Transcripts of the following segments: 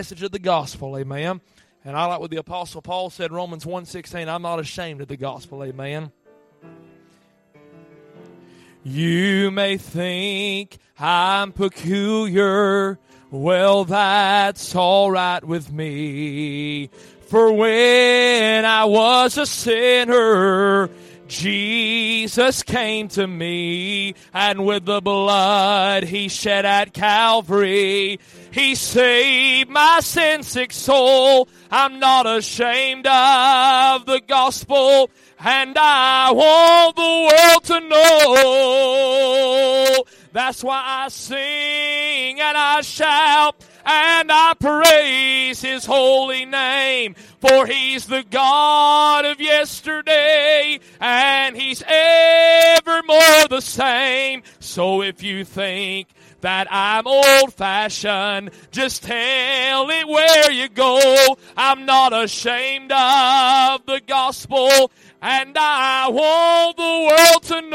message of the gospel, amen. And I like what the Apostle Paul said, Romans 1:16, I'm not ashamed of the gospel, amen. You may think I'm peculiar, well, that's all right with me. For when I was a sinner, Jesus came to me, and with the blood He shed at Calvary, He saved my sin-sick soul. I'm not ashamed of the gospel, and I want the world to know. That's why I sing and I shout and I praise His holy name. For He's the God of yesterday, and He's evermore the same. So if you think that I'm old-fashioned, just tell it where you go. I'm not ashamed of the gospel, and I want the world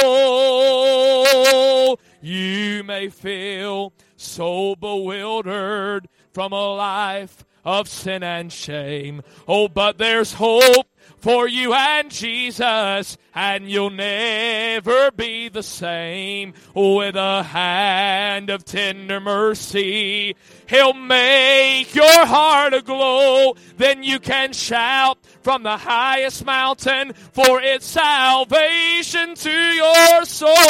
to know. You may feel so bewildered from a life of sin and shame. Oh, but there's hope for you and Jesus, and you'll never be the same. With a hand of tender mercy, He'll make your heart aglow. Then you can shout from the highest mountain, for it's salvation to your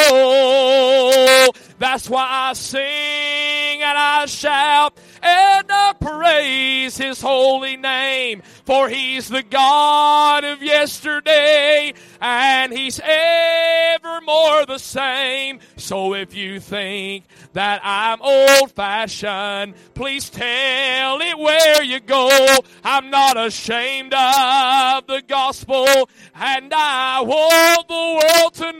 soul. That's why I sing and I shout and I praise His holy name. For He's the God of yesterday, and He's evermore the same. So if you think that I'm old-fashioned, please tell it where you go. I'm not ashamed of the gospel, and I want the world to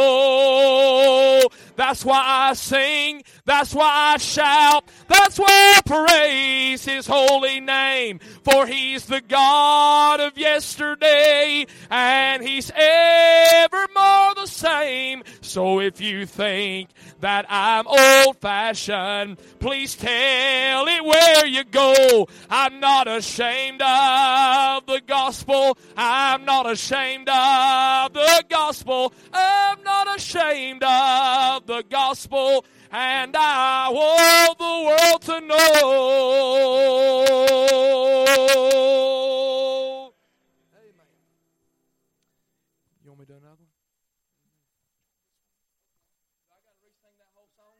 know. That's why I sing, that's why I shout, that's why I praise His holy name. For He's the God of yesterday, and He's evermore the same. So if you think that I'm old-fashioned, please tell it where you go. I'm not ashamed of the gospel. I'm not ashamed of the gospel. I'm not ashamed of the gospel, and I want the world to know. Amen. You want me to do another one? I got to re-sing that whole song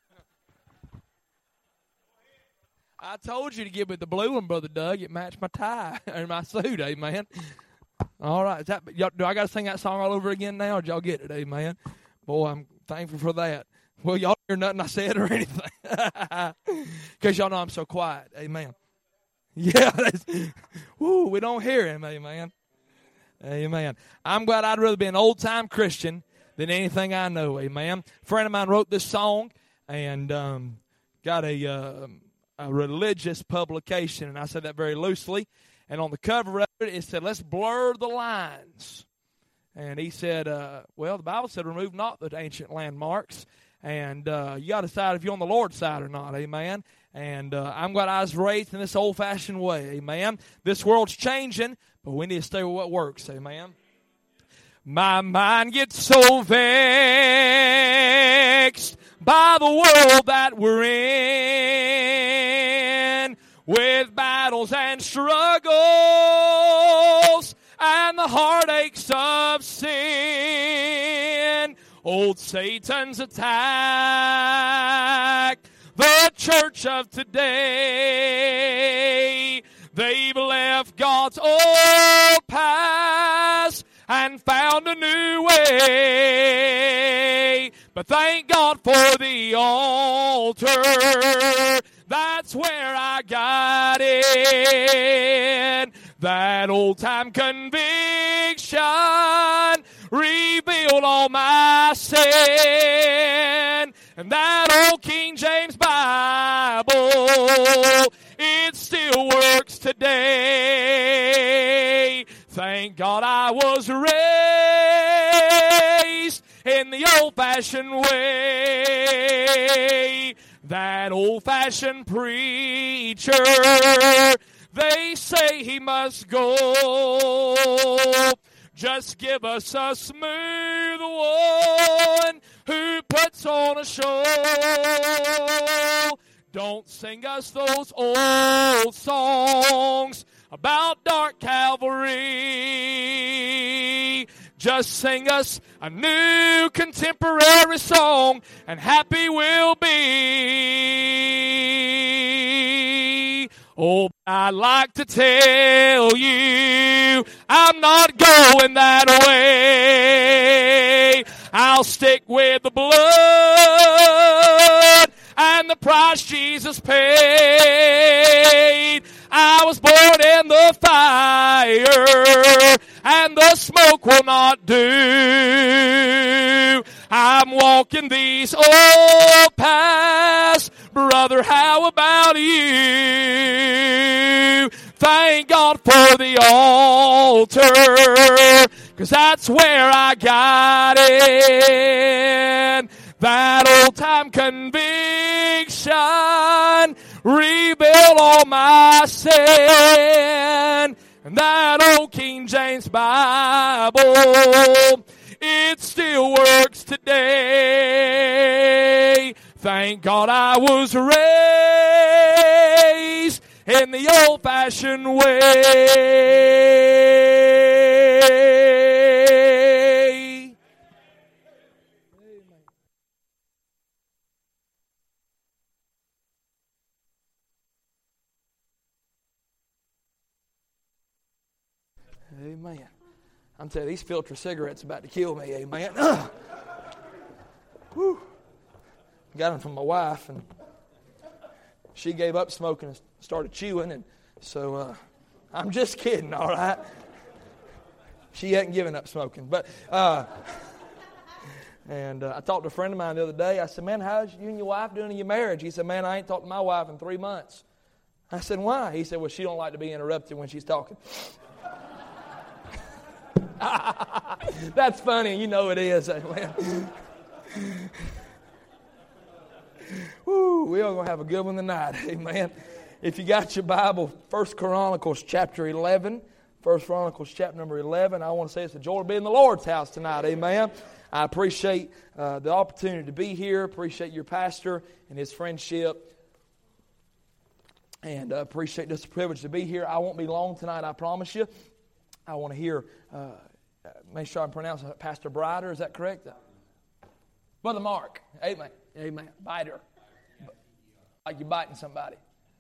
now? I told you to give me the blue one, Brother Doug. It matched my tie or my suit, amen. All right. Do I got to sing that song all over again now, or did y'all get it, amen? Boy, I'm thankful for that. Well, y'all hear nothing I said or anything. Because y'all know I'm so quiet, amen. Yeah, woo, we don't hear Him, amen. Amen. I'm glad I'd rather be an old-time Christian than anything I know, amen. A friend of mine wrote this song and got a religious publication, and I said that very loosely. And on the cover of it, it said, let's blur the lines. And he said, well, the Bible said, remove not the ancient landmarks. And you got to decide if you're on the Lord's side or not, amen. And I'm glad I was raised in this old-fashioned way, amen. This world's changing, but we need to stay with what works, amen. My mind gets so vexed by the world that we're in, with battles and struggles and the heartaches of sin. Old Satan's attack the church of today. They've left God's old past and found a new way. But thank God for the altar. That's where I got in. That old-time conviction revealed all my sin. And that old King James Bible, it still works today. Thank God I was raised in the old-fashioned way. That old-fashioned preacher, they say he must go. Just give us a smooth one who puts on a show. Don't sing us those old songs about dark Calvary. Just sing us a new contemporary song, and happy we'll be. Oh, I'd like to tell you, I'm not going that way. I'll stick with the blood and the price Jesus paid. I was born in the fire, and the smoke will not do. I'm walking these old paths. Brother, how about you? Thank God for the altar, 'cause that's where I got in. That old time conviction rebuilt all my sin. And that old King James Bible, it still works today. Thank God I was raised in the old-fashioned way. Amen. I'm telling you, these filter cigarettes are about to kill me. Amen. Whew. Got them from my wife, and she gave up smoking and started chewing, and so I'm just kidding, all right? She hadn't given up smoking, but and I talked to a friend of mine the other day. I said, man, how's you and your wife doing in your marriage? He said, man, I ain't talked to my wife in 3 months. I said, why? He said, well, she don't like to be interrupted when she's talking. That's funny, you know it is. Amen. Woo, we are going to have a good one tonight. Amen. If you got your Bible, 1 Chronicles chapter 11. 1 Chronicles chapter number 11. I want to say it's a joy to be in the Lord's house tonight. Amen. I appreciate the opportunity to be here. Appreciate your pastor and his friendship. And appreciate this privilege to be here. I won't be long tonight, I promise you. I want to hear, make sure I pronounce it, Pastor Brider. Is that correct? Brother Mark. Amen. Amen. Biter. Like you're biting somebody.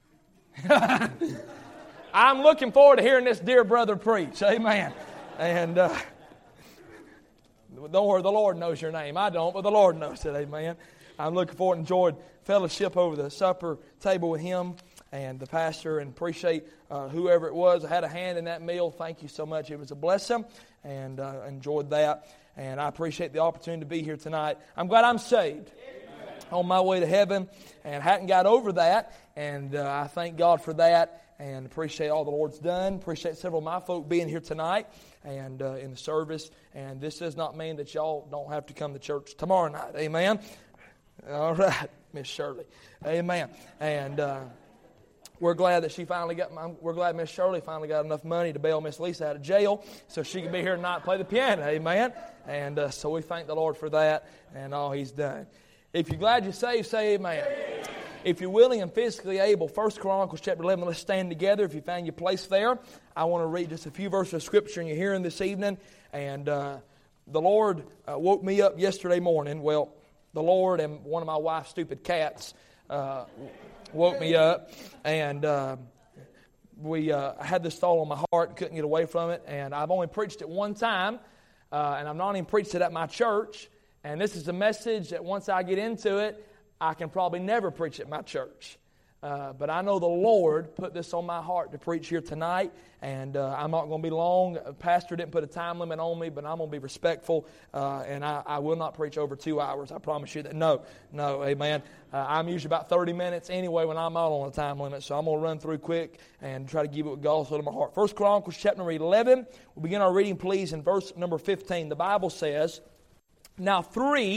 I'm looking forward to hearing this dear brother preach. Amen. And don't worry, the Lord knows your name. I don't, but the Lord knows it. Amen. I'm looking forward to enjoying fellowship over the supper table with him and the pastor, and appreciate whoever it was. I had a hand in that meal. Thank you so much. It was a blessing, and enjoyed that. And I appreciate the opportunity to be here tonight. I'm glad I'm saved. On my way to heaven, and hadn't got over that, and I thank God for that, and appreciate all the Lord's done. Appreciate several of my folk being here tonight and in the service. And this does not mean that y'all don't have to come to church tomorrow night. Amen. All right, Miss Shirley. Amen. And we're glad that we're glad Miss Shirley finally got enough money to bail Miss Lisa out of jail so she can be here tonight and play the piano. Amen. And so we thank the Lord for that and all He's done. If you're glad you're saved, say amen. Amen. If you're willing and physically able, 1 Chronicles chapter 11, let's stand together. If you found your place there, I want to read just a few verses of Scripture in your hearing this evening. And the Lord woke me up yesterday morning. Well, the Lord and one of my wife's stupid cats woke me up. And I had this thought on my heart, couldn't get away from it. And I've only preached it one time, and I've not even preached it at my church. And this is a message that once I get into it, I can probably never preach at my church. But I know the Lord put this on my heart to preach here tonight. And I'm not going to be long. Pastor didn't put a time limit on me, but I'm going to be respectful. And I will not preach over 2 hours. I promise you that. No, amen. I'm usually about 30 minutes anyway when I'm out on a time limit. So I'm going to run through quick and try to give it what God's put in my heart. 1 Chronicles chapter number 11. We'll begin our reading, please, in verse number 15. The Bible says, "Now 3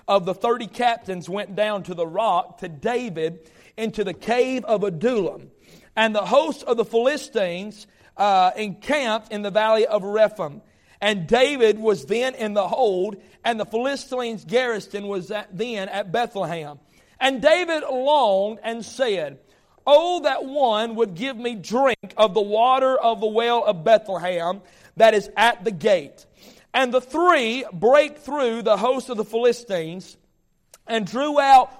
of the 30 captains went down to the rock to David into the cave of Adullam. And the host of the Philistines encamped in the valley of Rephaim. And David was then in the hold, and the Philistines' garrison was then at Bethlehem. And David longed and said, "Oh, that one would give me drink of the water of the well of Bethlehem that is at the gate." And the three brake through the host of the Philistines and drew water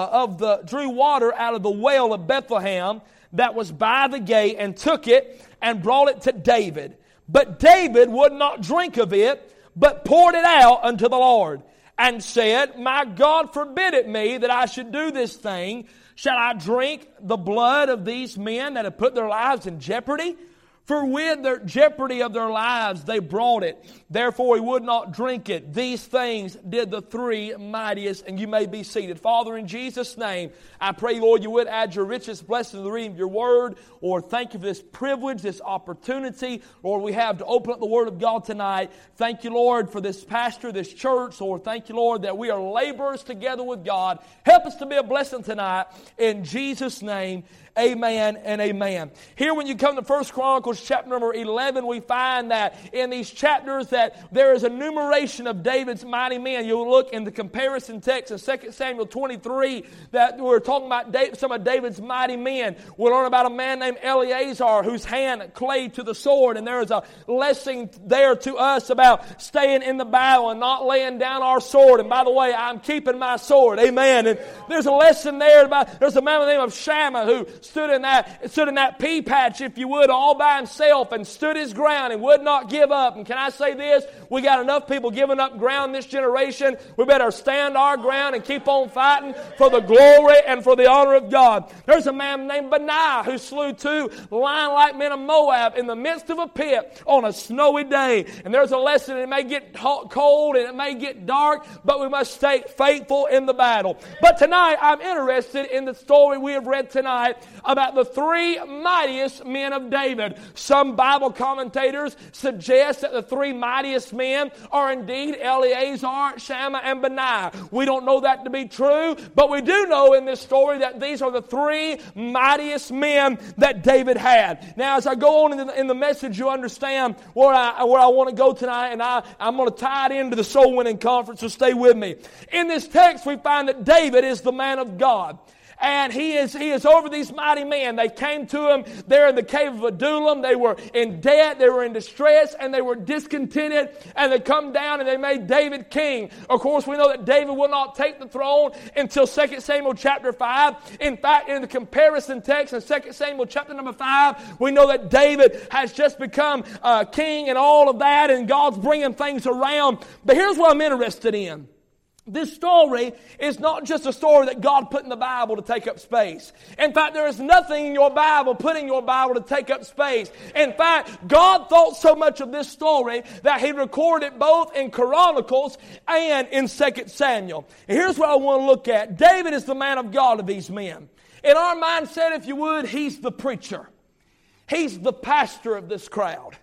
out of the well of Bethlehem that was by the gate, and took it and brought it to David. But David would not drink of it, but poured it out unto the Lord, and said, "My God forbid it me that I should do this thing. Shall I drink the blood of these men that have put their lives in jeopardy? For with the jeopardy of their lives they brought it. Therefore he would not drink it. These things did the three mightiest." And you may be seated. Father, in Jesus' name, I pray, Lord, you would add your richest blessing to the reading of your word. Lord, thank you for this privilege, this opportunity, Lord, we have to open up the word of God tonight. Thank you, Lord, for this pastor, this church. Lord, thank you, Lord, that we are laborers together with God. Help us to be a blessing tonight. In Jesus' name, amen and amen. Here when you come to 1 Chronicles chapter number 11, we find that in these chapters that there is a enumeration of David's mighty men. You'll look in the comparison text in 2 Samuel 23 that we're talking about some of David's mighty men. We'll learn about a man named Eleazar whose hand clave to the sword. And there is a lesson there to us about staying in the battle and not laying down our sword. And by the way, I'm keeping my sword. Amen. And there's a lesson there about, there's a man by the name of Shammah who stood in that pea patch, if you would, all by himself and stood his ground and would not give up. And can I say this? We got enough people giving up ground in this generation. We better stand our ground and keep on fighting for the glory and for the honor of God. There's a man named Benaiah who slew 2 lion-like men of Moab in the midst of a pit on a snowy day. And there's a lesson. It may get cold and it may get dark, but we must stay faithful in the battle. But tonight, I'm interested in the story we have read tonight about the 3 mightiest men of David. Some Bible commentators suggest that the 3 mightiest men are indeed Eleazar, Shammah, and Benaiah. We don't know that to be true, but we do know in this story that these are the 3 mightiest men that David had. Now, as I go on in the message, you understand where I want to go tonight, and I'm going to tie it into the soul winning conference, so stay with me. In this text, we find that David is the man of God. And he is over these mighty men. They came to him there in the cave of Adullam. They were in debt, they were in distress, and they were discontented. And they come down and they made David king. Of course, we know that David will not take the throne until 2 Samuel chapter 5. In fact, in the comparison text in 2 Samuel chapter number 5, we know that David has just become king and all of that, and God's bringing things around. But here's what I'm interested in. This story is not just a story that God put in the Bible to take up space. In fact, there is nothing in your Bible put in your Bible to take up space. In fact, God thought so much of this story that He recorded it both in Chronicles and in 2 Samuel. And here's what I want to look at. David is the man of God of these men. In our mindset, if you would, he's the preacher. He's the pastor of this crowd.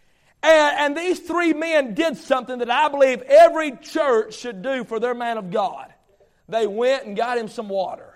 And these 3 men did something that I believe every church should do for their man of God. They went and got him some water.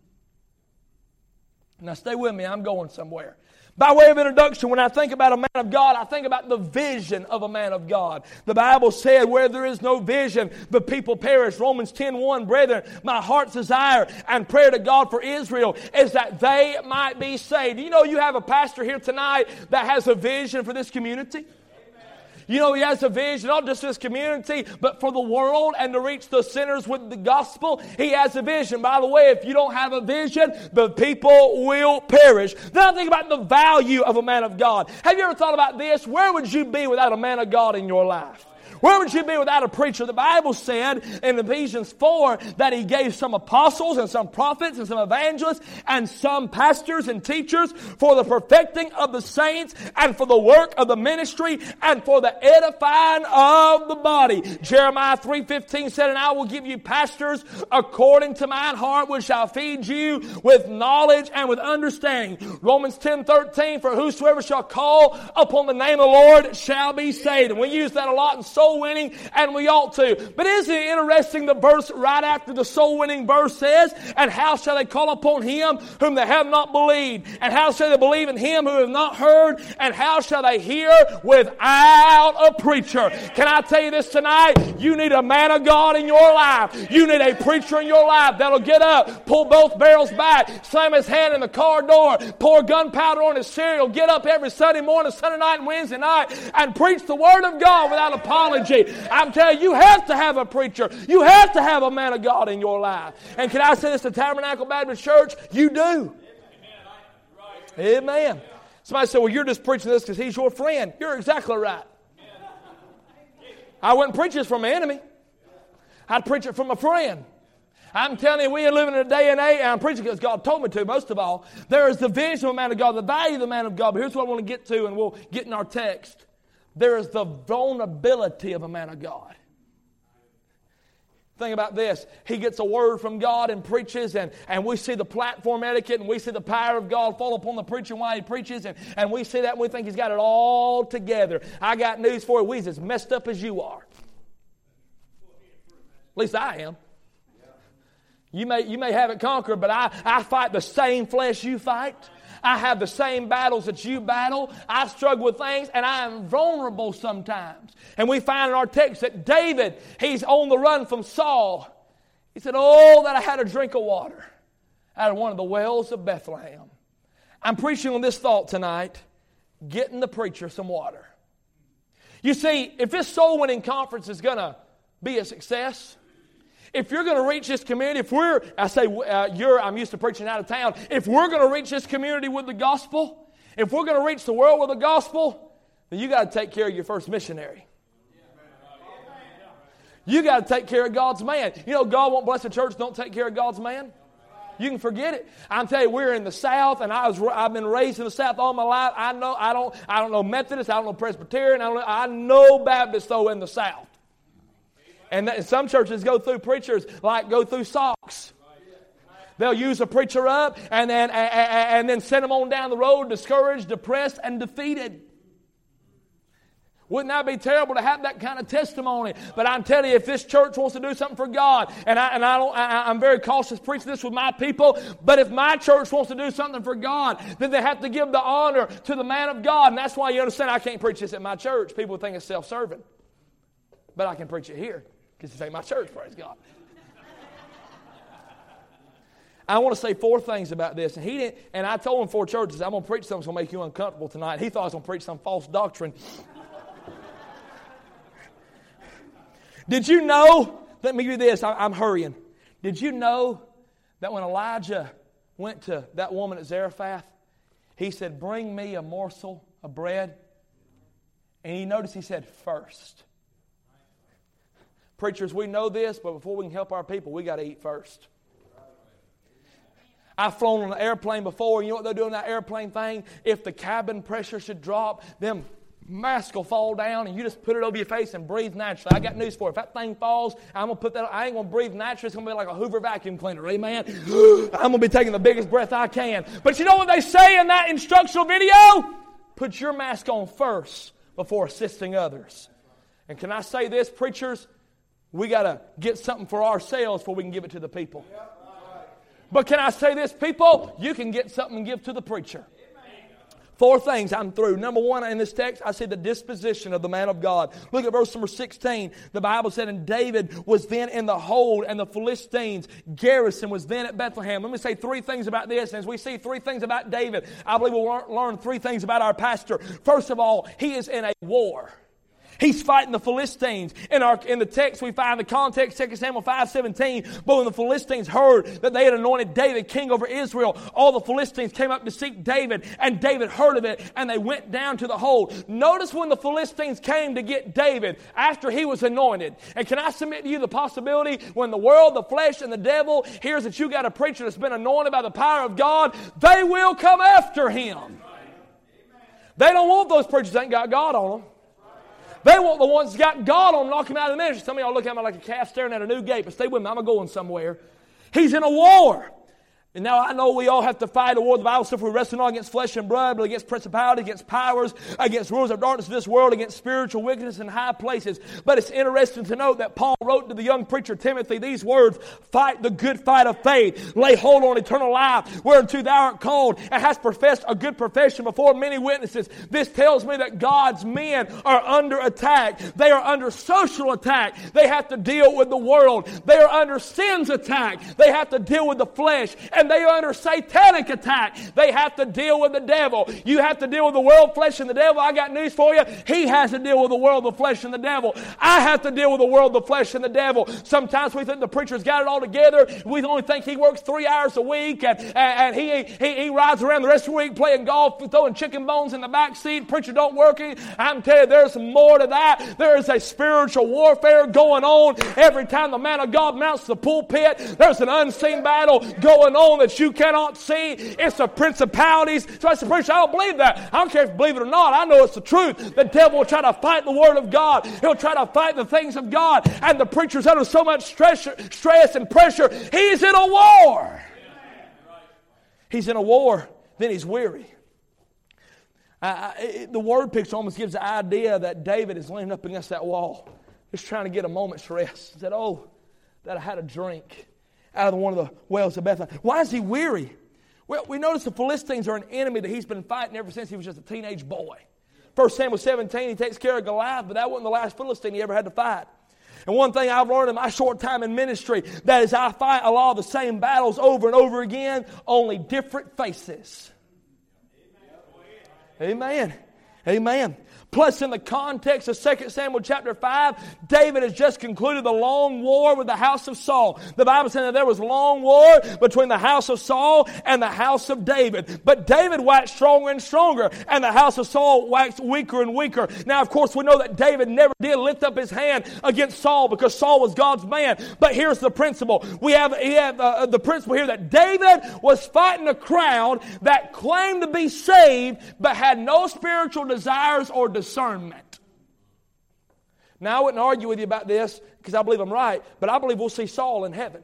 Now stay with me, I'm going somewhere. By way of introduction, when I think about a man of God, I think about the vision of a man of God. The Bible said, where there is no vision, the people perish. Romans 10:1, brethren, my heart's desire and prayer to God for Israel is that they might be saved. You know, you have a pastor here tonight that has a vision for this community. You know, he has a vision, not just for this community, but for the world and to reach the sinners with the gospel. He has a vision. By the way, if you don't have a vision, the people will perish. Then I think about the value of a man of God. Have you ever thought about this? Where would you be without a man of God in your life? Where would you be without a preacher? The Bible said in Ephesians 4 that He gave some apostles and some prophets and some evangelists and some pastors and teachers for the perfecting of the saints and for the work of the ministry and for the edifying of the body. Jeremiah 3:15 said, and I will give you pastors according to mine heart, which shall feed you with knowledge and with understanding. Romans 10:13, for whosoever shall call upon the name of the Lord shall be saved. And we use that a lot in soul soul winning, and we ought to. But isn't it interesting, the verse right after the soul winning verse says, and how shall they call upon Him whom they have not believed? And how shall they believe in Him who have not heard? And how shall they hear without a preacher? Can I tell you this tonight? You need a man of God in your life. You need a preacher in your life that'll get up, pull both barrels back, slam his hand in the car door, pour gunpowder on his cereal, get up every Sunday morning, Sunday night, and Wednesday night, and preach the Word of God without apology. I'm telling you, you have to have a preacher. You have to have a man of God in your life. And can I say this to Tabernacle Baptist Church? You do. Amen. Somebody said, well, you're just preaching this because he's your friend. You're exactly right. I wouldn't preach this from an enemy. I'd preach it from a friend. I'm telling you, we are living in a day and age, and I'm preaching because God told me to, most of all. There is the vision of the man of God, the value of the man of God. But here's what I want to get to, and we'll get in our text. There is the vulnerability of a man of God. Think about this. He gets a word from God and preaches, and we see the platform etiquette, and we see the power of God fall upon the preacher while he preaches, and we see that, and we think he's got it all together. I got news for you. We're as messed up as you are. At least I am. You may have it conquered, but I fight the same flesh you fight. I have the same battles that you battle. I struggle with things, and I am vulnerable sometimes. And we find in our text that David, he's on the run from Saul. He said, oh, that I had a drink of water out of one of the wells of Bethlehem. I'm preaching on this thought tonight, getting the preacher some water. You see, if this soul-winning conference is going to be a success, if you're going to reach this community, I'm used to preaching out of town. If we're going to reach this community with the gospel, if we're going to reach the world with the gospel, then you got to take care of your first missionary. You got to take care of God's man. You know, God won't bless a church don't take care of God's man. You can forget it. I'm telling you, we're in the South, and I've been raised in the South all my life. I don't know Methodist, I don't know Presbyterian, I know Baptist though in the South. And some churches go through preachers like go through socks. They'll use a preacher up and then send them on down the road, discouraged, depressed, and defeated. Wouldn't that be terrible to have that kind of testimony? But I'm telling you, if this church wants to do something for God, I'm very cautious preaching this with my people, but if my church wants to do something for God, then they have to give the honor to the man of God. And that's why you understand I can't preach this at my church. People think it's self-serving. But I can preach it here. Because this ain't my church, praise God. I want to say 4 things about this. And I told him 4 churches, I'm going to preach something that's going to make you uncomfortable tonight. He thought I was going to preach some false doctrine. Did you know, let me give you this, I'm hurrying. Did you know that when Elijah went to that woman at Zarephath, he said, bring me a morsel of bread? And you notice he said, first. Preachers, we know this, but before we can help our people, we got to eat first. I've flown on an airplane before, and you know what they do on that airplane thing? If the cabin pressure should drop, them masks will fall down, and you just put it over your face and breathe naturally. I got news for you. If that thing falls, I ain't going to breathe naturally. It's going to be like a Hoover vacuum cleaner. Amen? I'm going to be taking the biggest breath I can. But you know what they say in that instructional video? Put your mask on first before assisting others. And can I say this, preachers? We got to get something for ourselves before we can give it to the people. But can I say this, people? You can get something and give to the preacher. 4 things, I'm through. Number 1 in this text, I see the disposition of the man of God. Look at verse number 16. The Bible said, and David was then in the hold, and the Philistines' garrison was then at Bethlehem. Let me say 3 things about this. And as we see 3 things about David, I believe we'll learn 3 things about our pastor. First of all, he is in a war. He's fighting the Philistines. In the text, we find the context, 2 Samuel 5:17. But when the Philistines heard that they had anointed David king over Israel, all the Philistines came up to seek David, and David heard of it, and they went down to the hold. Notice when the Philistines came to get David after he was anointed. And can I submit to you the possibility when the world, the flesh, and the devil hears that you got a preacher that's been anointed by the power of God, they will come after him. They don't want those preachers that ain't got God on them. They want the ones that got God on them, knock him out of the ministry. Some of y'all look at me like a calf staring at a new gate, but stay with me, I'm going somewhere. He's in a war. And now I know we all have to fight a war. The Bible says we wrestle not against flesh and blood, but against principalities, against powers, against rulers of darkness of this world, against spiritual wickedness in high places. But it's interesting to note that Paul wrote to the young preacher Timothy these words, fight the good fight of faith, lay hold on eternal life, whereunto thou art called, and hast professed a good profession before many witnesses. This tells me that God's men are under attack. They are under social attack. They have to deal with the world. They are under sin's attack. They have to deal with the flesh. And they are under satanic attack. They have to deal with the devil. You have to deal with the world, flesh, and the devil. I got news for you. He has to deal with the world, the flesh, and the devil. I have to deal with the world, the flesh, and the devil. Sometimes we think the preacher's got it all together. We only think he works 3 hours a week and he rides around the rest of the week playing golf, throwing chicken bones in the back seat. Preacher don't work. I'm telling you, there's more to that. There is a spiritual warfare going on. Every time the man of God mounts the pulpit, there's an unseen battle going on that you cannot see. It's the principalities. So I said, preacher, I don't believe that. I don't care if you believe it or not. I know it's the truth. The devil will try to fight the Word of God. He'll try to fight the things of God. And the preacher's under so much stress and pressure. He's in a war. He's in a war. Then he's weary. The word picture almost gives the idea that David is leaning up against that wall, just trying to get a moment's rest. He said, oh, that I had a drink out of one of the wells of Bethlehem. Why is he weary? Well, we notice the Philistines are an enemy that he's been fighting ever since he was just a teenage boy. 1 Samuel 17, he takes care of Goliath, but that wasn't the last Philistine he ever had to fight. And one thing I've learned in my short time in ministry, that is I fight a lot of the same battles over and over again, only different faces. Amen. Amen. Plus, in the context of 2 Samuel chapter 5, David has just concluded the long war with the house of Saul. The Bible said that there was long war between the house of Saul and the house of David. But David waxed stronger and stronger, and the house of Saul waxed weaker and weaker. Now, of course, we know that David never did lift up his hand against Saul because Saul was God's man. But here's the principle. We have the principle here that David was fighting a crowd that claimed to be saved but had no spiritual desires or discernment. Now, I wouldn't argue with you about this because I believe I'm right, but I believe we'll see Saul in heaven.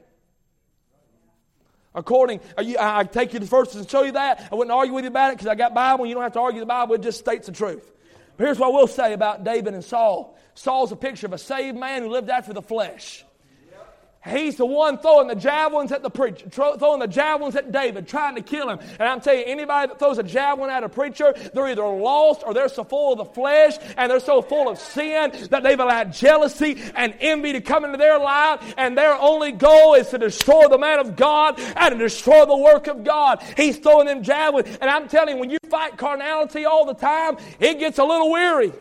I take you to verses and show you that. I wouldn't argue with you about it because I got Bible. You don't have to argue the Bible. It just states the truth. But here's what I will say about David and Saul. Saul's a picture of a saved man who lived after the flesh. He's the one throwing the javelins at the preacher, throwing the javelins at David, trying to kill him. And I'm telling you, anybody that throws a javelin at a preacher, they're either lost or they're so full of the flesh and they're so full of sin that they've allowed jealousy and envy to come into their life. And their only goal is to destroy the man of God and to destroy the work of God. He's throwing them javelins. And I'm telling you, when you fight carnality all the time, it gets a little weary.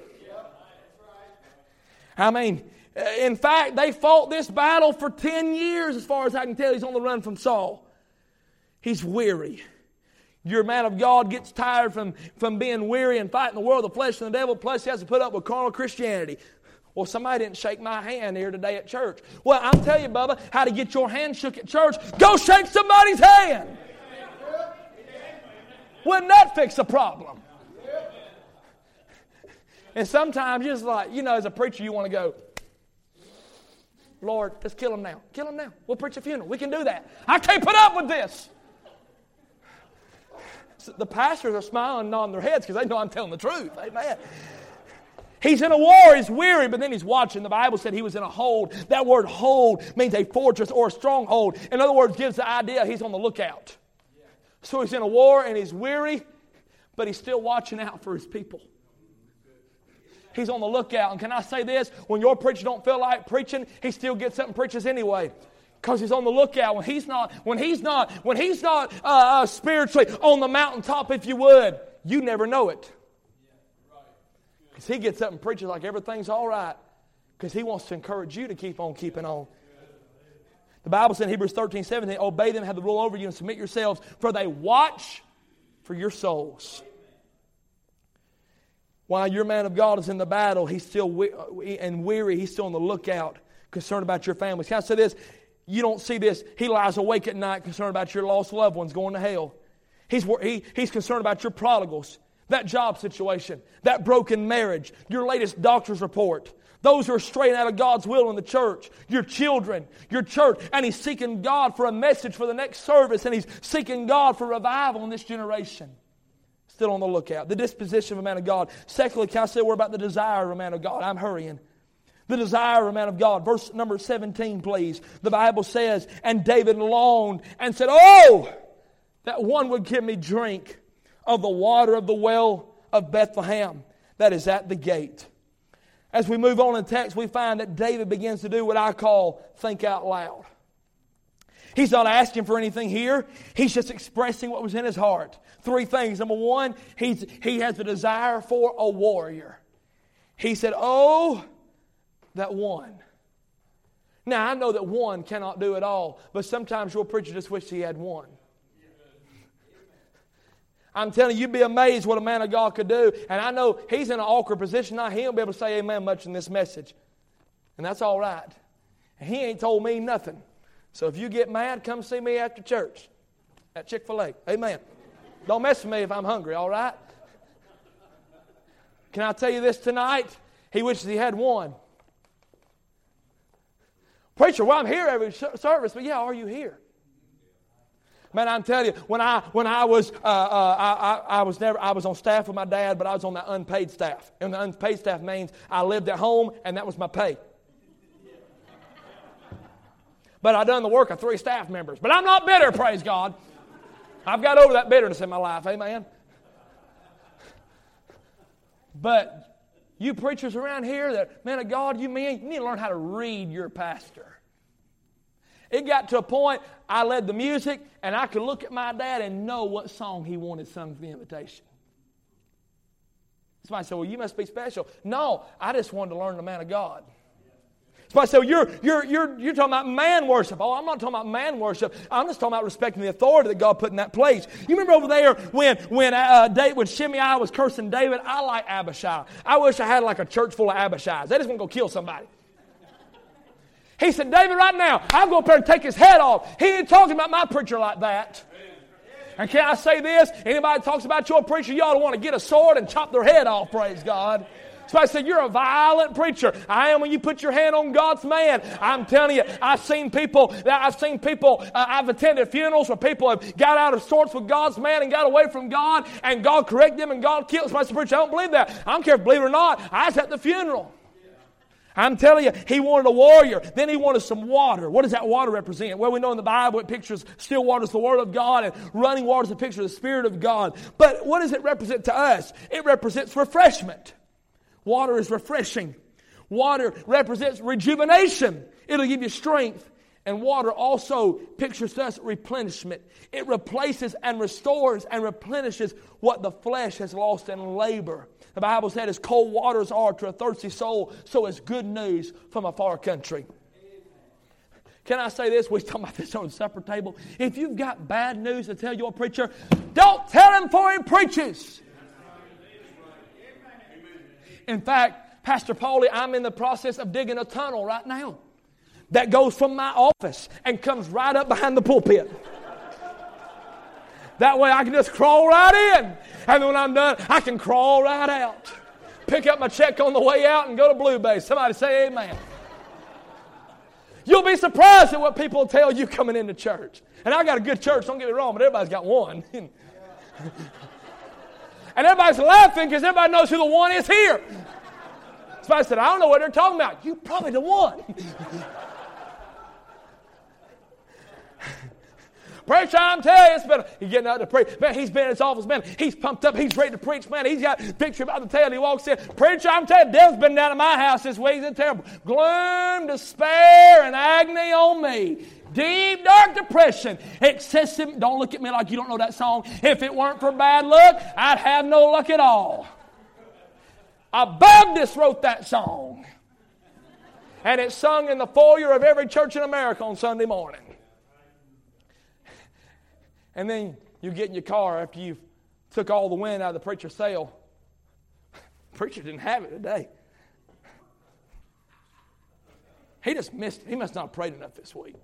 I mean, in fact, they fought this battle for 10 years, as far as I can tell. He's on the run from Saul. He's weary. Your man of God gets tired from being weary and fighting the world, the flesh, and the devil, plus he has to put up with carnal Christianity. Well, somebody didn't shake my hand here today at church. Well, I'll tell you, Bubba, how to get your hand shook at church. Go shake somebody's hand. Wouldn't that fix the problem? And sometimes you're just like, as a preacher, you want to go, Lord, just kill him now. Kill him now. We'll preach a funeral. We can do that. I can't put up with this. So the pastors are smiling and nodding their heads because they know I'm telling the truth. Amen. He's in a war. He's weary, but then he's watching. The Bible said he was in a hold. That word hold means a fortress or a stronghold. In other words, gives the idea he's on the lookout. So he's in a war and he's weary, but he's still watching out for his people. He's on the lookout. And can I say this? When your preacher don't feel like preaching, he still gets up and preaches anyway. Because he's on the lookout. When he's not spiritually on the mountaintop, if you would, you never know it. Because he gets up and preaches like everything's all right. Because he wants to encourage you to keep on keeping on. The Bible said in Hebrews 13:17, obey them, have the rule over you, and submit yourselves, for they watch for your souls. While your man of God is in the battle, he's still weary. He's still on the lookout, concerned about your families. Can I say this? You don't see this. He lies awake at night, concerned about your lost loved ones going to hell. He's concerned about your prodigals. that job situation, that broken marriage, your latest doctor's report, those who are straying out of God's will in the church, your children, your church, and he's seeking God for a message for the next service, and he's seeking God for revival in this generation. Still on the lookout. The disposition of a man of God. Secondly, can I say a word about the desire of a man of God? I'm hurrying. The desire of a man of God. Verse number 17, please. The Bible says, and David longed and said, oh, that one would give me drink of the water of the well of Bethlehem that is at the gate. As we move on in the text, we find that David begins to do what I call think out loud. He's not asking for anything here. He's just expressing what was in his heart. Three things. Number one, he has a desire for a warrior. He said, oh, that one. Now, I know that one cannot do it all, but sometimes your preacher just wishes he had one. I'm telling you, you'd be amazed what a man of God could do. And I know he's in an awkward position now. He won't be able to say amen much in this message. And that's all right. And he ain't told me nothing. So if you get mad, come see me after church at Chick-fil-A. Amen. Don't mess with me if I'm hungry, all right? Can I tell you this tonight? He wishes he had one. Preacher, well, I'm here every service, but yeah, are you here? Man, I'm telling you, when I was on staff with my dad, but I was on that unpaid staff. And the unpaid staff means I lived at home, and that was my pay. But I done the work of 3 staff members. But I'm not bitter, praise God. I've got over that bitterness in my life, amen. But you preachers around here that, man of God, you need to learn how to read your pastor. It got to a point I led the music and I could look at my dad and know what song he wanted sung for the invitation. Somebody said, well, you must be special. No, I just wanted to learn the man of God. Somebody said, well, you're talking about man worship. Oh, I'm not talking about man worship. I'm just talking about respecting the authority that God put in that place. You remember over there when Shimei was cursing David? I like Abishai. I wish I had like a church full of Abishais. They just want to go kill somebody. He said, David, right now, I'll go up there and take his head off. He ain't talking about my preacher like that. And can I say this? Anybody talks about your preacher, you ought to want to get a sword and chop their head off, praise God. Somebody said, you're a violent preacher. I am when you put your hand on God's man. I'm telling you, I've attended funerals where people have got out of sorts with God's man and got away from God, and God corrected them and God killed. Somebody said, preacher, I don't believe that. I don't care if you believe it or not. I was at the funeral. I'm telling you, he wanted a warrior. Then he wanted some water. What does that water represent? Well, we know in the Bible it pictures still water is the Word of God, and running water is a picture of the Spirit of God. But what does it represent to us? It represents refreshment. Water is refreshing. Water represents rejuvenation. It'll give you strength. And water also pictures to us replenishment. It replaces and restores and replenishes what the flesh has lost in labor. The Bible said, as cold waters are to a thirsty soul, so is good news from a far country. Can I say this? We're talking about this on the supper table. If you've got bad news to tell your preacher, don't tell him for he preaches. In fact, Pastor Paulie, I'm in the process of digging a tunnel right now that goes from my office and comes right up behind the pulpit. That way I can just crawl right in. And then when I'm done, I can crawl right out. Pick up my check on the way out and go to Blue Bay. Somebody say amen. You'll be surprised at what people tell you coming into church. And I got a good church, don't get me wrong, but everybody's got one. And everybody's laughing because everybody knows who the one is here. Somebody said, I don't know what they're talking about. You probably the one. Preacher, I'm telling you, it's been, he's getting out to preach. Man, he's been in his office, man. He's pumped up. He's ready to preach, man. He's got a picture about the tail. He walks in. Preacher, I'm telling you, the devil's been down at my house this week. It's terrible. Gloom, despair, and agony on me. Deep, dark depression. Excessive. Don't look at me like you don't know that song. If it weren't for bad luck, I'd have no luck at all. A Baptist wrote that song. And it's sung in the foyer of every church in America on Sunday morning. And then you get in your car after you've took all the wind out of the preacher's sail. Preacher didn't have it today. He just missed it. He must not have prayed enough this week.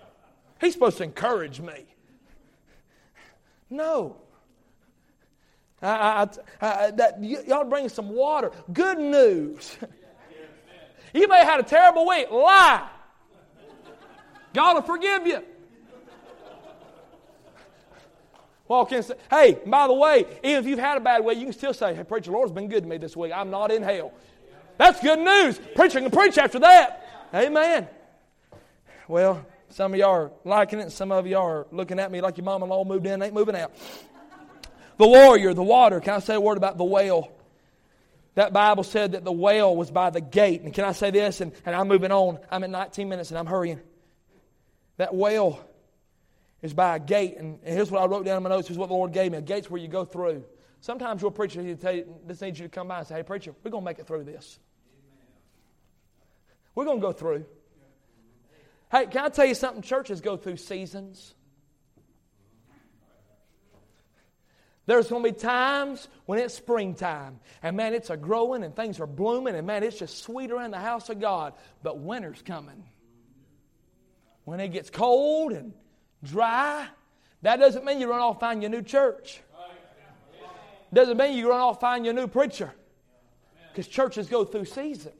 He's supposed to encourage me. No. Y'all bring some water. Good news. You may have had a terrible week. Lie. God will forgive you. Walk in and say, hey, by the way, even if you've had a bad week, you can still say, hey, preacher, the Lord's been good to me this week. I'm not in hell. That's good news. Preacher can preach after that. Amen. Well, some of y'all are liking it, and some of y'all are looking at me like your mom-in-law moved in and ain't moving out. The warrior, the water. Can I say a word about the well? That Bible said that the well was by the gate. And can I say this? And I'm moving on. I'm at 19 minutes and I'm hurrying. That well is by a gate. And here's what I wrote down in my notes. Here's what the Lord gave me. A gate's where you go through. Sometimes your preacher will tell you, just needs you to come by and say, hey, preacher, we're going to make it through this. We're going to go through. Hey, can I tell you something? Churches go through seasons. There's going to be times when it's springtime. And man, it's a growing and things are blooming. And man, it's just sweet around the house of God. But winter's coming. When it gets cold and dry, that doesn't mean you run off and find your new church. Doesn't mean you run off and find your new preacher. Because churches go through seasons.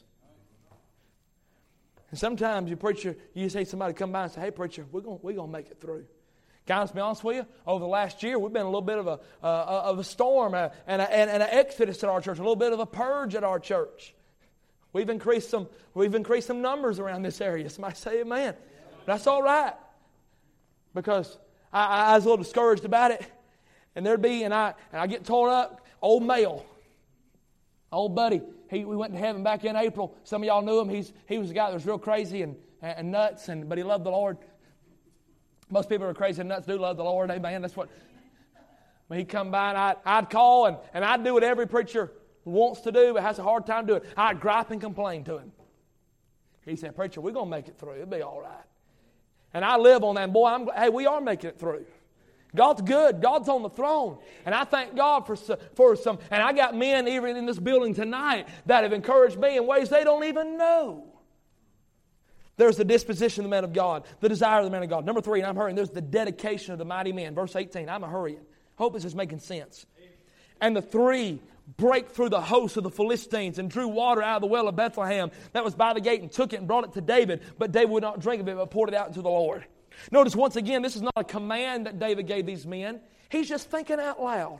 And sometimes your preacher, you say somebody come by and say, hey preacher, we're going to make it through. Guys, to be honest with you, over the last year, we've been a little bit of a storm and an exodus at our church, a little bit of a purge at our church. We've increased some numbers around this area. Somebody say amen. That's all right. Because I was a little discouraged about it. And there'd be, and I get torn up, old male, old buddy. We went to heaven back in April. Some of y'all knew him. He was a guy that was real crazy and nuts, but he loved the Lord. Most people are crazy and nuts do love the Lord. Amen. That's what. When he'd come by and I'd call and I'd do what every preacher wants to do but has a hard time doing. I'd gripe and complain to him. He said, preacher, we're going to make it through. It'll be all right. And I live on that. And boy, hey, we are making it through. God's good. God's on the throne. And I thank God for some. And I got men even in this building tonight that have encouraged me in ways they don't even know. There's the disposition of the man of God, the desire of the man of God. Number 3, and I'm hurrying, there's the dedication of the mighty man. Verse 18, I'm hurrying. Hope this is making sense. And the 3 break through the host of the Philistines and drew water out of the well of Bethlehem that was by the gate and took it and brought it to David. But David would not drink of it, but poured it out into the Lord. Notice once again, this is not a command that David gave these men. He's just thinking out loud.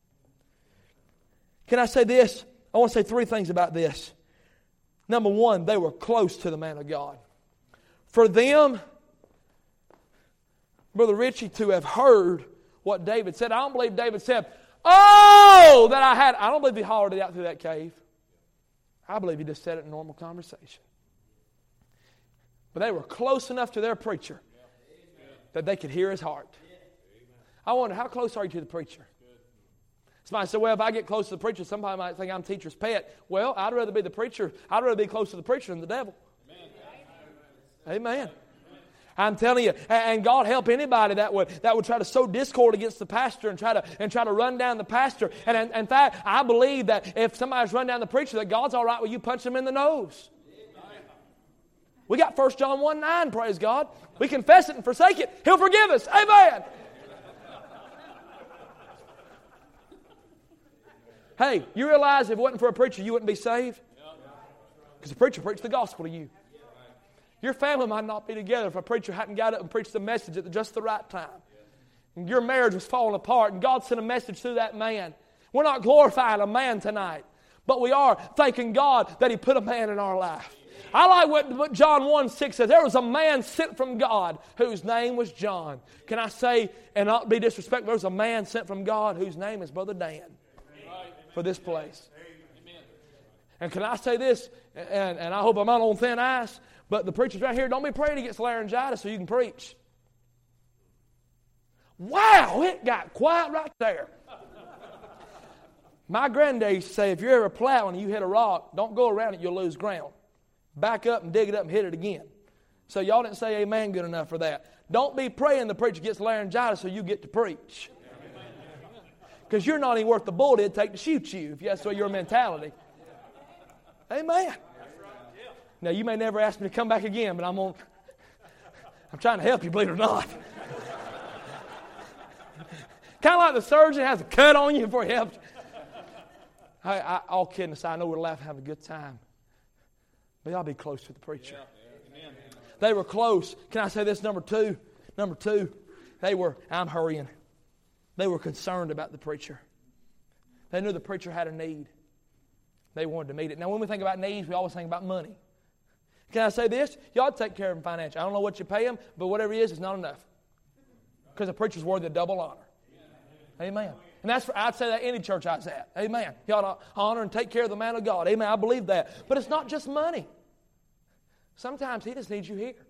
Can I say this? I want to say 3 things about this. Number 1, they were close to the man of God. For them, Brother Richie, to have heard what David said, I don't believe David said, oh, that I don't believe he hollered it out through that cave. I believe he just said it in normal conversation. But they were close enough to their preacher that they could hear his heart. I wonder, how close are you to the preacher? Somebody said, well, if I get close to the preacher, somebody might think I'm teacher's pet. Well, I'd rather be the preacher. I'd rather be close to the preacher than the devil. Amen. I'm telling you, and God help anybody that would try to sow discord against the pastor and try to run down the pastor. And in fact, I believe that if somebody's run down the preacher, that God's all right with you punch him in the nose. We got 1 John 1:9, praise God. We confess it and forsake it. He'll forgive us. Amen. Hey, you realize if it wasn't for a preacher, you wouldn't be saved? Because the preacher preached the gospel to you. Your family might not be together if a preacher hadn't got up and preached the message at just the right time. And your marriage was falling apart, and God sent a message through that man. We're not glorifying a man tonight, but we are thanking God that He put a man in our life. I like what John 1:6 says. There was a man sent from God whose name was John. Can I say, and not be disrespectful, there was a man sent from God whose name is Brother Dan for this place. And can I say this, and I hope I'm not on thin ice, but the preachers right here, don't be praying against laryngitis so you can preach. Wow, it got quiet right there. My granddad used to say, if you're ever plowing and you hit a rock, don't go around it, you'll lose ground. Back up and dig it up and hit it again. So y'all didn't say amen good enough for that. Don't be praying the preacher gets laryngitis so you get to preach. Because you're not even worth the bullet it'd take to shoot you if that's your mentality. Amen. Now, you may never ask me to come back again, but I'm trying to help you, believe it or not. Kind of like the surgeon has a cut on you before he helps you. All kidding aside, I know we're laughing, having a good time. But y'all be close to the preacher. Yeah. They were close. Can I say this? Number two, I'm hurrying. They were concerned about the preacher. They knew the preacher had a need. They wanted to meet it. Now, when we think about needs, we always think about money. Can I say this? You ought to take care of him financially. I don't know what you pay him, but whatever he is, it's not enough. Because the preacher's worthy of double honor. Amen. And I'd say that any church I was at. Amen. You ought to honor and take care of the man of God. Amen. I believe that. But it's not just money. Sometimes he just needs you here.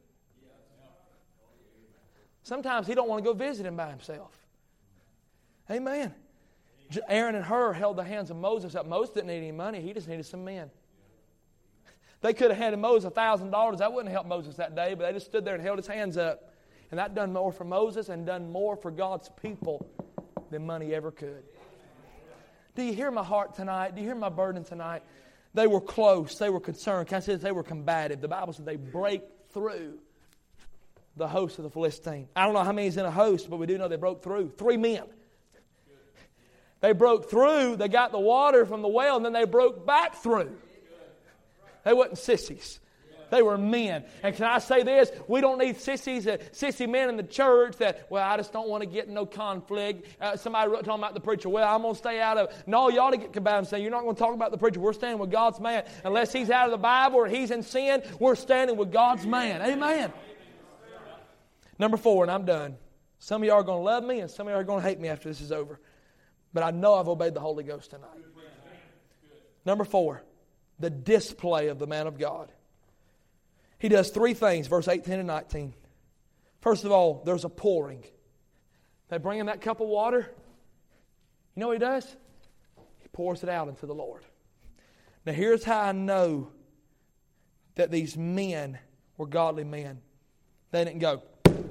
Sometimes he don't want to go visit him by himself. Amen. Aaron and Hur held the hands of Moses up. Moses didn't need any money. He just needed some men. They could have handed Moses $1,000. That wouldn't help Moses that day, but they just stood there and held his hands up. And that done more for Moses and done more for God's people than money ever could. Do you hear my heart tonight? Do you hear my burden tonight? They were close. They were concerned. Can I say this? They were combative. The Bible said they break through the host of the Philistine. I don't know how many is in a host, but we do know they broke through. 3 men. They broke through. They got the water from the well, and then they broke back through. They wasn't sissies. They were men. And can I say this? We don't need sissy men in the church that, well, I just don't want to get in no conflict. Somebody talking about the preacher. Well, I'm going to stay out of it. No, you ought to get combative and say, you're not going to talk about the preacher. We're standing with God's man. Unless he's out of the Bible or he's in sin, we're standing with God's man. Amen. Number 4, and I'm done. Some of y'all are going to love me and some of y'all are going to hate me after this is over. But I know I've obeyed the Holy Ghost tonight. Number 4, the display of the man of God. He does 3 things, verse 18 and 19. First of all, there's a pouring. They bring him that cup of water. You know what he does? He pours it out into the Lord. Now here's how I know that these men were godly men. They didn't go,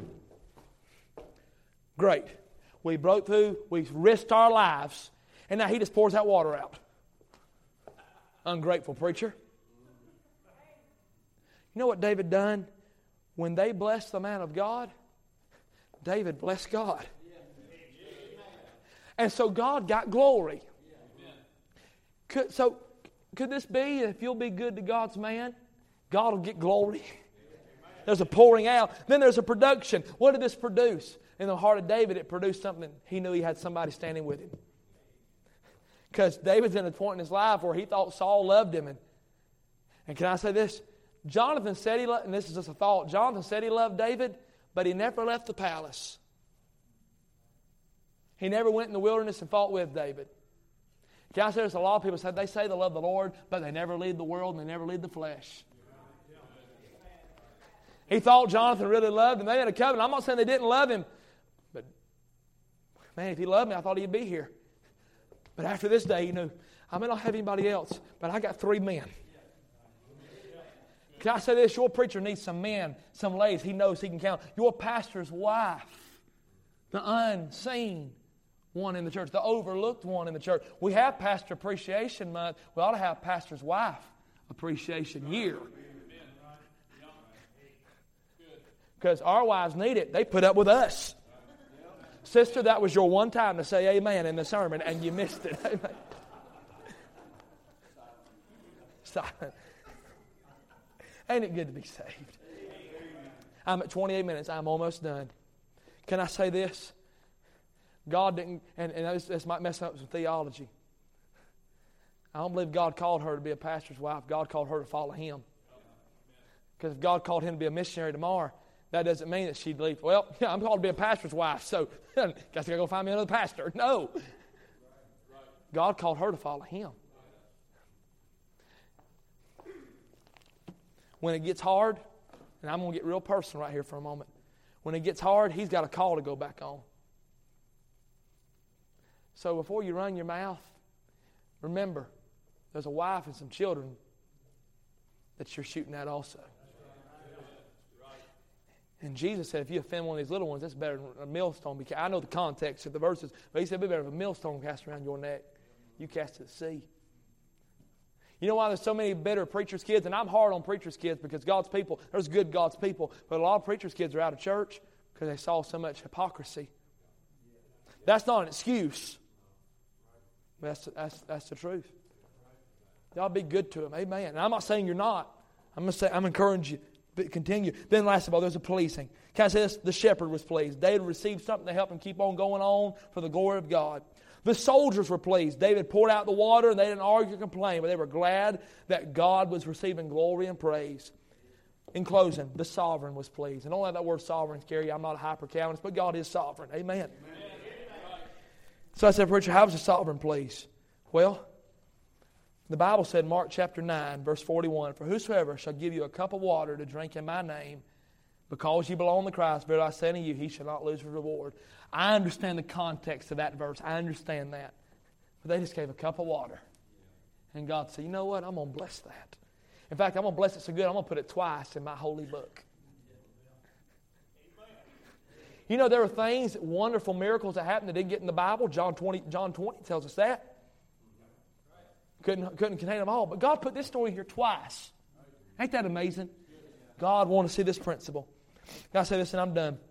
great, we broke through, we risked our lives, and now he just pours that water out. Ungrateful preacher. You know what David done? When they blessed the man of God, David blessed God. And so God got glory. Could this be, if you'll be good to God's man, God will get glory? There's a pouring out. Then there's a production. What did this produce? In the heart of David, it produced something. He knew he had somebody standing with him. Because David's in a point in his life where he thought Saul loved him. And can I say this? Jonathan said he loved, and this is just a thought, Jonathan said he loved David, but he never left the palace. He never went in the wilderness and fought with David. Can I say there's a lot of people say they say they love the Lord, but they never lead the world and they never lead the flesh. He thought Jonathan really loved him. They had a covenant. I'm not saying they didn't love him, but man, if he loved me, I thought he'd be here. But after this day, he knew, I may not have anybody else, but I got 3 men. Can I say this? Your preacher needs some men, some ladies he knows he can count. Your pastor's wife, the unseen one in the church, the overlooked one in the church. We have Pastor Appreciation Month. We ought to have Pastor's Wife Appreciation Year. Because our wives need it. They put up with us. Sister, that was your one time to say amen in the sermon, and you missed it. Amen. Stop. Ain't it good to be saved? I'm at 28 minutes. I'm almost done. Can I say this? God didn't, and this might mess up some theology. I don't believe God called her to be a pastor's wife. God called her to follow Him. Because if God called him to be a missionary tomorrow, that doesn't mean that she'd leave. Well, yeah, I'm called to be a pastor's wife, so guess I got to go find me another pastor. No. God called her to follow Him. When it gets hard, and I'm going to get real personal right here for a moment. When it gets hard, He's got a call to go back on. So before you run your mouth, remember, there's a wife and some children that you're shooting at also. And Jesus said, if you offend one of these little ones, that's better than a millstone. I know the context of the verses, but He said, it'd be better if a millstone cast around your neck. You cast it to the sea. You know why there's so many bitter preachers' kids? And I'm hard on preachers' kids because God's people, there's good God's people, but a lot of preachers' kids are out of church because they saw so much hypocrisy. That's not an excuse. That's the truth. Y'all be good to them. Amen. And I'm not saying you're not. I'm encouraging you. But continue. Then last of all, there's a policing. Can I say this? The shepherd was pleased. David received something to help him keep on going on for the glory of God. The soldiers were pleased. David poured out the water, and they didn't argue or complain, but they were glad that God was receiving glory and praise. In closing, the sovereign was pleased. And don't let that word sovereign scare you. I'm not a hyper-Calvinist, but God is sovereign. Amen. Amen. So I said, preacher, how was the sovereign pleased? Well, the Bible said, Mark chapter 9, verse 41, "For whosoever shall give you a cup of water to drink in my name, because you belong to Christ, verily I say unto you, he shall not lose his reward." I understand the context of that verse. I understand that. But they just gave a cup of water. And God said, you know what? I'm going to bless that. In fact, I'm going to bless it so good, I'm going to put it twice in my holy book. You know, there are things, wonderful miracles that happened that didn't get in the Bible. John 20 tells us that. Couldn't contain them all. But God put this story here twice. Ain't that amazing? God wanted to see this principle. God say this and I'm done.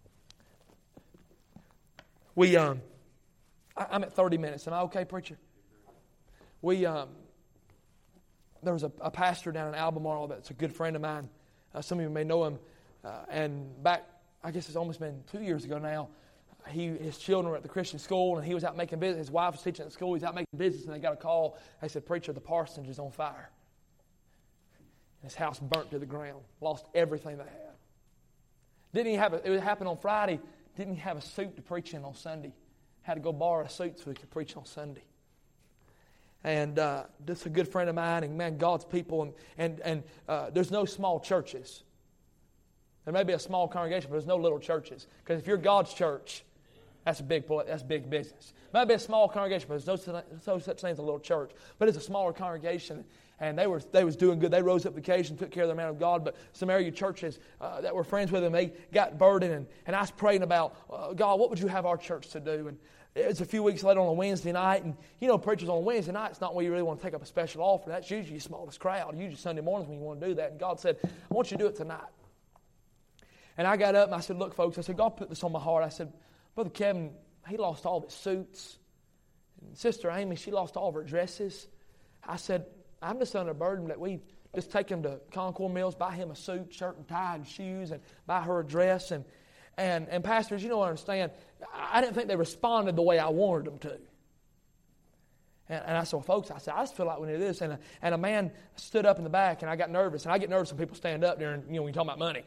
I'm at 30 minutes. Am I okay, preacher? There was a pastor down in Albemarle that's a good friend of mine. Some of you may know him. And back, I guess it's almost been 2 years ago now, his children were at the Christian school, and he was out making business. His wife was teaching at school. He was out making business, and they got a call. They said, "Preacher, the parsonage is on fire." And his house burnt to the ground. Lost everything they had. It happened on Friday. Didn't have a suit to preach in on Sunday. Had to go borrow a suit so he could preach on Sunday. And this is a good friend of mine, and man, God's people, and there's no small churches. There may be a small congregation, but there's no little churches. Because if you're God's church, that's big business. It might be a small congregation, but there's no such thing as a little church. But it's a smaller congregation, and they was doing good. They rose up the occasion, took care of the man of God. But some area churches that were friends with him, they got burdened, and I was praying about, God, what would you have our church to do? And it was a few weeks later on a Wednesday night, and you know, preachers on Wednesday night, it's not where you really want to take up a special offer. That's usually your smallest crowd. Usually Sunday mornings when you want to do that. And God said, I want you to do it tonight. And I got up and I said, look, folks, I said, God put this on my heart. I said, Brother Kevin, he lost all of his suits. And Sister Amy, she lost all of her dresses. I said, I'm just under a burden that we just take him to Concord Mills, buy him a suit, shirt and tie and shoes, and buy her a dress. And pastors, you don't understand, I didn't think they responded the way I wanted them to. And I said, well, folks, I just feel like we need this. And a man stood up in the back, and I got nervous. And I get nervous when people stand up there and, when you're talking about money.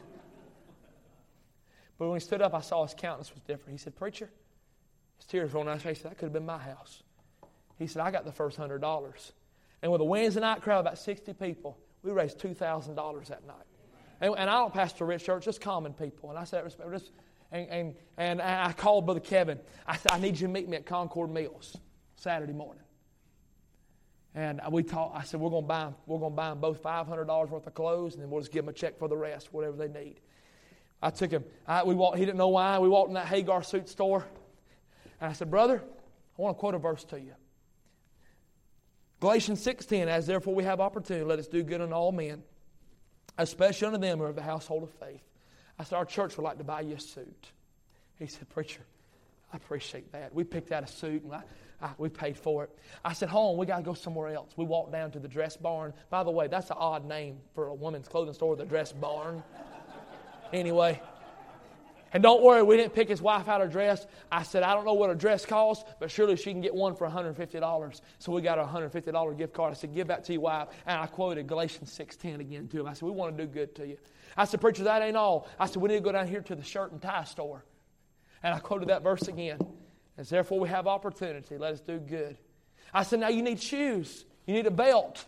But when he stood up, I saw his countenance was different. He said, preacher, his tears rolling down his face. He said, that could have been my house. He said, I got the first $100. And with a Wednesday night crowd of about 60 people, we raised $2,000 that night. And I don't pastor a rich church, just common people. And I said, and I called Brother Kevin. I said, I need you to meet me at Concord Mills Saturday morning. And we talked. I said, we're going to buy them both $500 worth of clothes, and then we'll just give them a check for the rest, whatever they need. I took him. He didn't know why. We walked in that Hagar suit store. And I said, brother, I want to quote a verse to you. Galatians 6:10, as therefore we have opportunity, let us do good unto all men, especially unto them who are of the household of faith. I said, our church would like to buy you a suit. He said, preacher, I appreciate that. We picked out a suit, and we paid for it. I said, hold on, we got to go somewhere else. We walked down to the Dress Barn. By the way, that's an odd name for a woman's clothing store, the Dress Barn. Anyway, and don't worry, we didn't pick his wife out her dress. I said, I don't know what a dress costs, but surely she can get one for $150. So we got a $150 gift card. I said, give that to your wife. And I quoted Galatians 6:10 again to him. I said, we want to do good to you. I said, preacher, that ain't all. I said, we need to go down here to the shirt and tie store. And I quoted that verse again. As therefore we have opportunity, let us do good. I said, now you need shoes. You need a belt.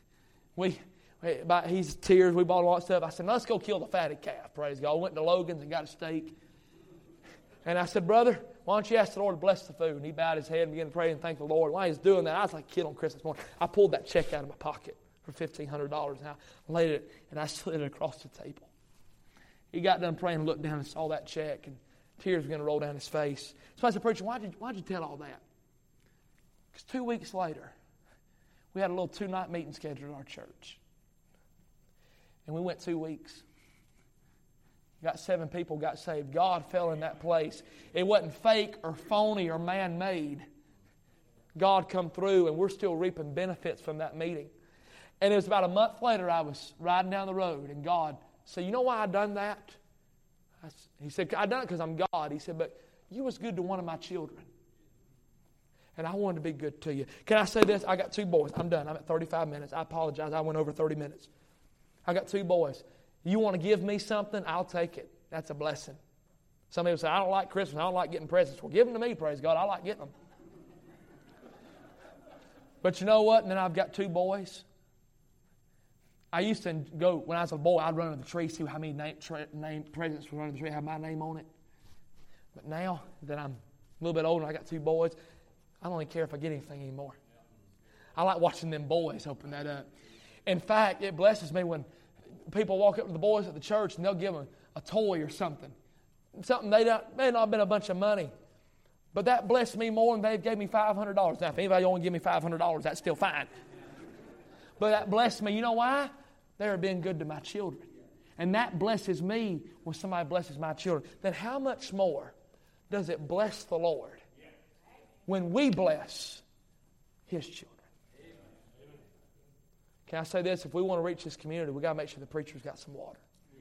He's tears. We bought a lot of stuff. I said, let's go kill the fatted calf. Praise God. We went to Logan's and got a steak. And I said, brother, why don't you ask the Lord to bless the food? And he bowed his head and began to pray and thank the Lord. While he was doing that, I was like a kid on Christmas morning. I pulled that check out of my pocket for $1,500 and I laid it and I slid it across the table. He got done praying and looked down and saw that check and tears were going to roll down his face. So I said, preacher, why'd you tell all that? Because 2 weeks later, we had a little 2-night meeting scheduled at our church. And we went 2 weeks. Got 7 people got saved. God fell in that place. It wasn't fake or phony or man-made. God come through, and we're still reaping benefits from that meeting. And it was about a month later, I was riding down the road, and God said, you know why I done that? He said, I done it because I'm God. He said, but you was good to one of my children. And I wanted to be good to you. Can I say this? I got 2 boys. I'm done. I'm at 35 minutes. I apologize. I went over 30 minutes. I got 2 boys. You want to give me something? I'll take it. That's a blessing. Some people say, I don't like Christmas. I don't like getting presents. Well, give them to me, praise God. I like getting them. But you know what? And then I've got 2 boys. I used to go, when I was a boy, I'd run under the tree, see how many name presents were under the tree, have my name on it. But now that I'm a little bit older and I got 2 boys, I don't even care if I get anything anymore. I like watching them boys open that up. In fact, it blesses me when people walk up to the boys at the church and they'll give them a toy or something. Something may not have been a bunch of money. But that blessed me more than they gave me $500. Now, if anybody only give me $500, that's still fine. But that blessed me. You know why? They are being good to my children. And that blesses me when somebody blesses my children. Then how much more does it bless the Lord when we bless His children? Can I say this? If we want to reach this community, we've got to make sure the preacher's got some water.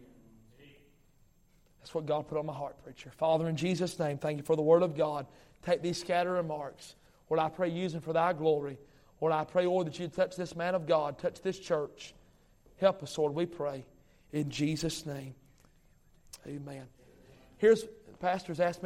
That's what God put on my heart, preacher. Father, in Jesus' name, thank you for the Word of God. Take these scattered remarks. Lord, I pray use them for Thy glory. Lord, I pray, Lord, that you'd touch this man of God, touch this church. Help us, Lord, we pray. In Jesus' name, amen. Here's, the pastor's asked me